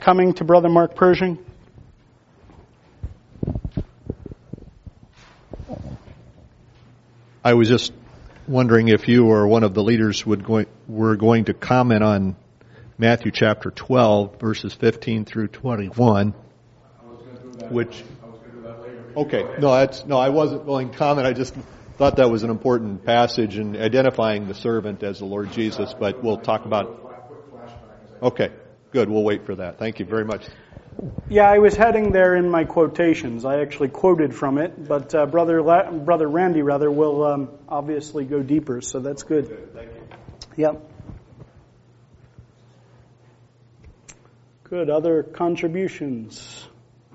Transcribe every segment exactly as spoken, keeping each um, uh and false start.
coming to Brother Mark Pershing? I was just wondering if you or one of the leaders would going, were going to comment on Matthew chapter twelve, verses fifteen through twenty-one. I was going to do that. Which, I was going to do that later. okay, no, that's no, I wasn't going to comment. I just thought that was an important passage in identifying the servant as the Lord Jesus. But we'll talk about. Okay, good. We'll wait for that. Thank you very much. Yeah, I was heading there in my quotations. I actually quoted from it, but uh, brother La- brother Randy rather will um, obviously go deeper. So that's good. Good. Thank you. Yep. Good. Other contributions?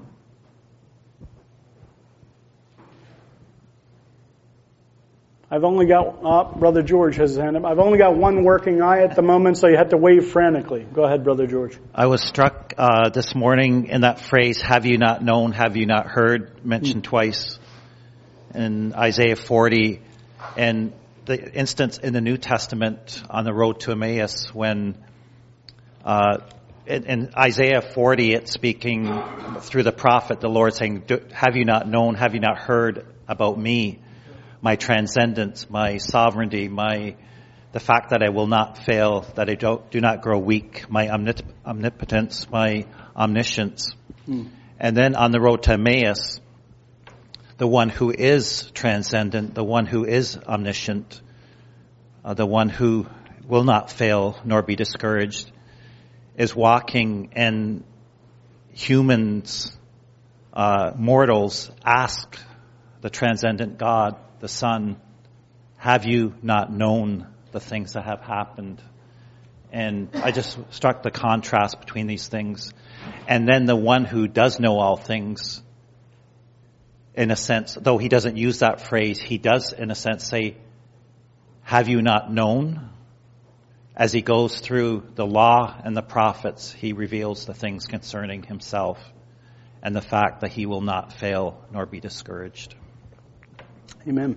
I've only got, uh, Brother George has his hand up. I've only got one working eye at the moment, so you have to wave frantically. Go ahead, Brother George. I was struck uh, this morning in that phrase, have you not known, have you not heard, mentioned mm. twice in Isaiah forty, and the instance in the New Testament on the road to Emmaus when uh, in, in Isaiah forty, it's speaking through the prophet, the Lord saying, have you not known, have you not heard about me? My transcendence, my sovereignty, my the fact that I will not fail, that I don't, do not grow weak, my omnip- omnipotence, my omniscience. Mm. And then on the road to Emmaus, the one who is transcendent, the one who is omniscient, uh, the one who will not fail nor be discouraged, is walking, and humans, uh, mortals, ask the transcendent God, the Son, have you not known the things that have happened? And I just struck the contrast between these things. And then the one who does know all things, in a sense, though he doesn't use that phrase, he does in a sense say, have you not known? As he goes through the law and the prophets, he reveals the things concerning himself and the fact that he will not fail nor be discouraged. Amen.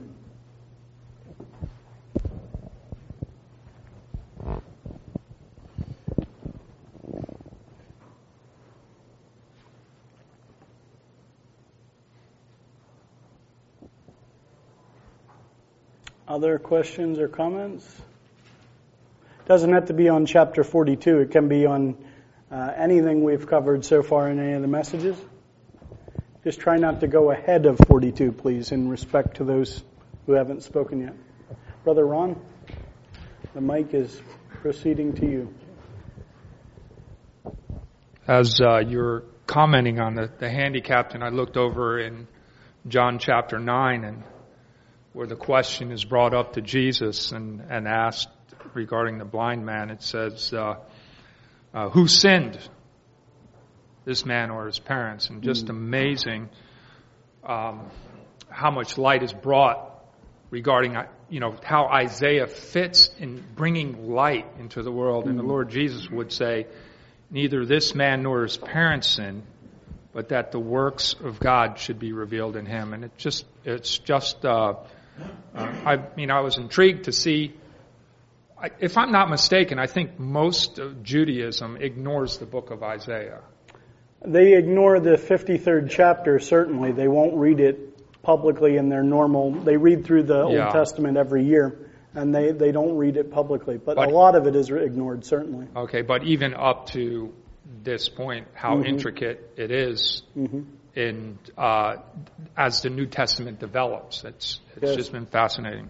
Other questions or comments? Doesn't have to be on chapter forty-two. It can be on uh, anything we've covered so far in any of the messages. Just try not to go ahead of forty-two, please, in respect to those who haven't spoken yet. Brother Ron, the mic is proceeding to you. As uh, you're commenting on the, the handicapped, and I looked over in John chapter nine, and where the question is brought up to Jesus and, and asked regarding the blind man, it says, uh, uh, who sinned? This man or his parents, and just mm. amazing um, how much light is brought regarding, you know, how Isaiah fits in bringing light into the world. Mm. And the Lord Jesus would say, neither this man nor his parents sinned, but that the works of God should be revealed in him. And it just, it's just, uh, uh, I mean, I was intrigued to see. I, if I'm not mistaken, I think most of Judaism ignores the book of Isaiah. They ignore the fifty-third chapter, certainly. They won't read it publicly in their normal... They read through the yeah. Old Testament every year, and they, they don't read it publicly. But, but a lot of it is ignored, certainly. Okay, but even up to this point, how mm-hmm. intricate it is mm-hmm. in uh, as the New Testament develops. It's, it's yes. just been fascinating.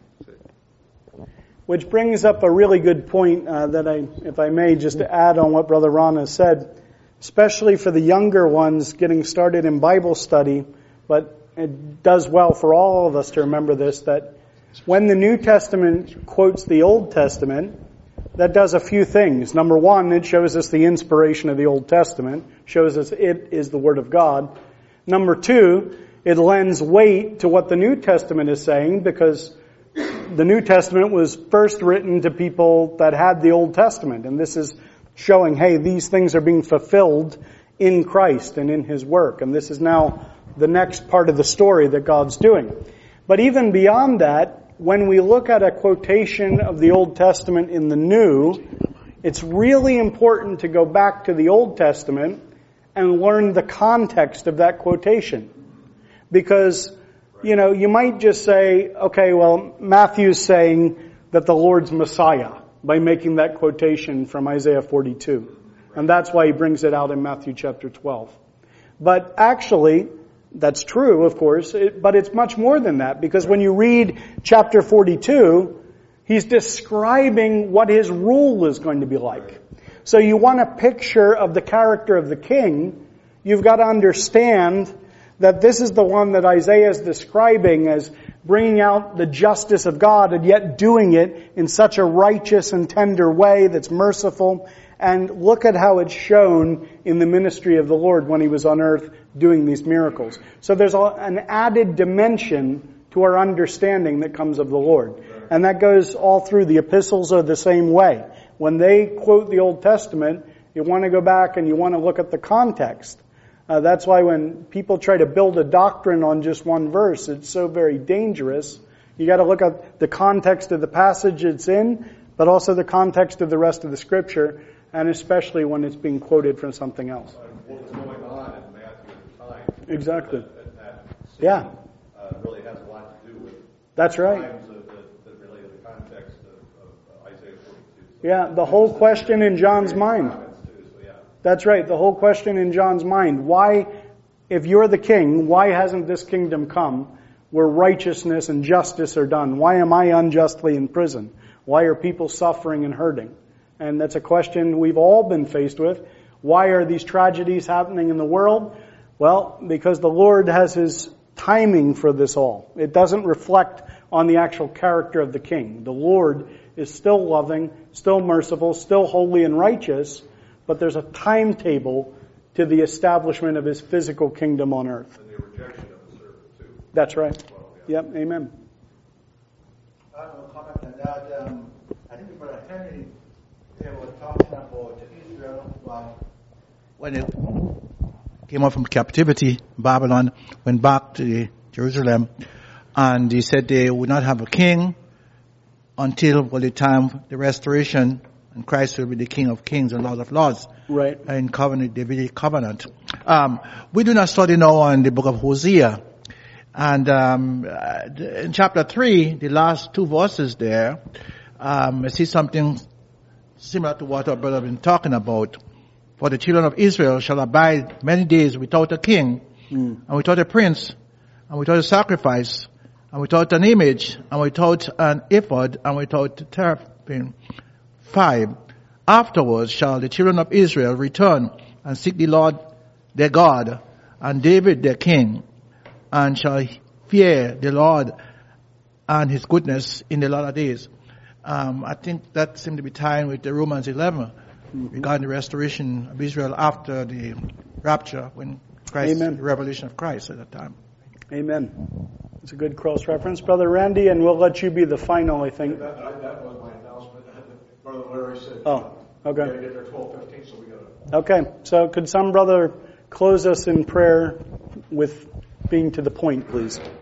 Which brings up a really good point uh, that I, if I may, just to add on what Brother Ron has said, especially for the younger ones getting started in Bible study, but it does well for all of us to remember this, that when the New Testament quotes the Old Testament, that does a few things. Number one, it shows us the inspiration of the Old Testament, shows us it is the Word of God. Number two, it lends weight to what the New Testament is saying, because the New Testament was first written to people that had the Old Testament, and this is showing, hey, these things are being fulfilled in Christ and in His work. And this is now the next part of the story that God's doing. But even beyond that, when we look at a quotation of the Old Testament in the New, it's really important to go back to the Old Testament and learn the context of that quotation. Because, you know, you might just say, okay, well, Matthew's saying that the Lord's Messiah by making that quotation from Isaiah forty-two. And that's why he brings it out in Matthew chapter twelve. But actually, that's true, of course, it, but it's much more than that, because when you read chapter forty-two, he's describing what his rule is going to be like. So you want a picture of the character of the king, you've got to understand that this is the one that Isaiah is describing as bringing out the justice of God and yet doing it in such a righteous and tender way that's merciful. And look at how it's shown in the ministry of the Lord when he was on earth doing these miracles. So there's an added dimension to our understanding that comes of the Lord. And that goes all through. The epistles are the same way. When they quote the Old Testament, you want to go back and you want to look at the context. Uh, that's why when people try to build a doctrine on just one verse, it's so very dangerous. You got to look at the context of the passage it's in, but also the context of the rest of the Scripture, and especially when it's being quoted from something else. What was going on in Matthew at the time? Exactly. That, that scene, yeah. Uh, really has a lot to do with That's right. times of the, that relate to the context of, of uh, Isaiah forty-two. So yeah, the whole question in John's mind. Too, so yeah. That's right. The whole question in John's mind. Why, if you're the king, why hasn't this kingdom come where righteousness and justice are done? Why am I unjustly in prison? Why are people suffering and hurting? And that's a question we've all been faced with. Why are these tragedies happening in the world? Well, because the Lord has His timing for this all. It doesn't reflect on the actual character of the king. The Lord is still loving, still merciful, still holy and righteous, but there's a timetable to the establishment of His physical kingdom on earth. And the rejection of the servant too. That's right. Well, yeah. Yep, amen. I have a comment on that. Um, I think Brother Henry they were talking about Israel well, when it came out from captivity, Babylon went back to Jerusalem, and he said they would not have a king until well, the time the restoration, and Christ will be the King of Kings and Lord of Lords. Right. In covenant, Davidic covenant. Um, we do not study now on the book of Hosea. And um, in chapter three, the last two verses there, um, I see something similar to what our brother has been talking about. For the children of Israel shall abide many days without a king, mm. and without a prince, and without a sacrifice, and without an image, and without an ephod, and without a teraphim. Five. Afterwards shall the children of Israel return and seek the Lord their God, and David their king, and shall fear the Lord and His goodness in the latter days. Um, I think that seemed to be tying with the Romans eleven mm-hmm. regarding the restoration of Israel after the rapture, when Christ, Amen. the revelation of Christ at that time. Amen. It's a good cross-reference. Brother Randy, and we'll let you be the final, I think. That, I, that was my announcement. Brother Larry said, oh, okay. We got to get there twelve fifteen, so we got to. Okay, so could some brother close us in prayer with being to the point, please?